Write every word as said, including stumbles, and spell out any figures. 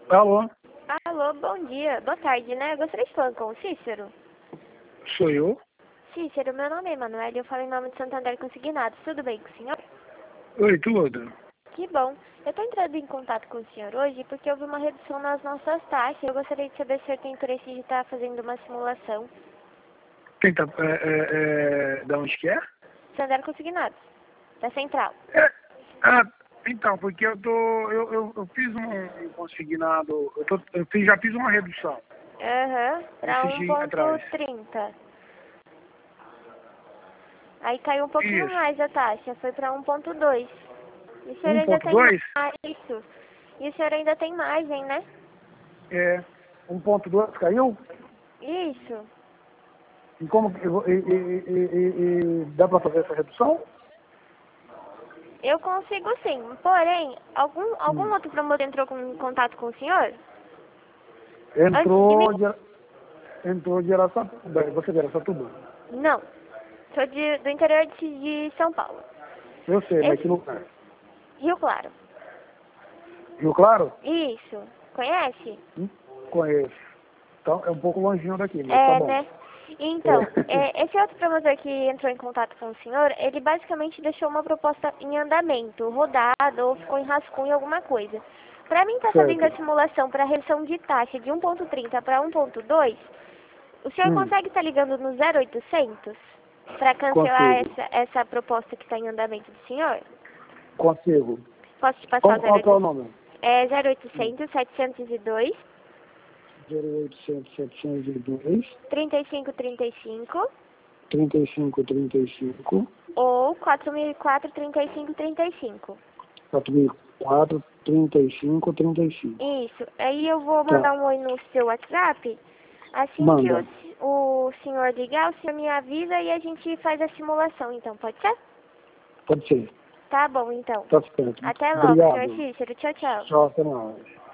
Alô, Alô, bom dia. Boa tarde, né? Eu gostaria de falar com o Cícero. sou eu? Cícero, meu nome é Emanuele e eu falo em nome de Santander Consignados. Tudo bem com o senhor? Oi, tudo. Que bom. Eu estou entrando em contato com o senhor hoje porque houve uma redução nas nossas taxas. Eu gostaria de saber se o senhor tem interesse de estar fazendo uma simulação. Quem tá, é, é, é, da onde que é? Santander Consignados, da Central. É, ah, então, porque eu tô, eu, eu, eu fiz um, um consignado, eu, tô, eu fiz, já fiz uma redução, Aham, para esses um dias ponto atrás. trinta. Aí caiu um pouquinho Isso, mais a taxa, foi para um ponto dois. E o senhor um ainda ponto tem dois mais isso. E o senhor ainda tem margem, né? é, um ponto dois caiu? Isso. E como que, e, e, e, e, e dá para fazer essa redução? Eu consigo sim, porém, algum, algum Hum. outro promotor entrou com, em contato com o senhor? Antes de mim? Entrou de, entrou de Araçatuba, você é de Araçatuba? Não. Sou de, do interior de, de São Paulo. Eu sei, mas que Esse, lugar? Rio Claro. Rio Claro? Isso. Conhece? Hum, conheço. Então, é um pouco longinho daqui, mas tá É, bom. né? Então, É. é, esse outro promotor que entrou em contato com o senhor, ele basicamente deixou uma proposta em andamento, rodada ou ficou em rascunho alguma coisa. Para mim estar fazendo a Certo. simulação para redução de taxa de um ponto trinta para um ponto dois, o senhor Hum, consegue estar ligando no zero oitocentos para cancelar consigo. essa, essa proposta que está em andamento do senhor? Consigo. Posso te passar Como, o qual que é o zero oitocentos? nome? É zero Hum. oitocentos, setecentos e dois, zero oitocentos, setecentos e dois, trinta e cinco trinta e cinco trinta e cinco, trinta e cinco, ou quatro mil e quatro, trinta e cinco trinta e cinco. quatro mil e quatro, trinta e cinco, trinta e cinco. Isso. Aí eu vou Tá. mandar um oi no seu WhatsApp. Assim que o, Manda. se- o senhor ligar, o senhor me avisa e a gente faz a simulação, então, pode ser? Pode ser. Tá bom, então. Tá certo. Até logo, senhor Obrigado. Cícero. Tchau, tchau. Tchau, até mais.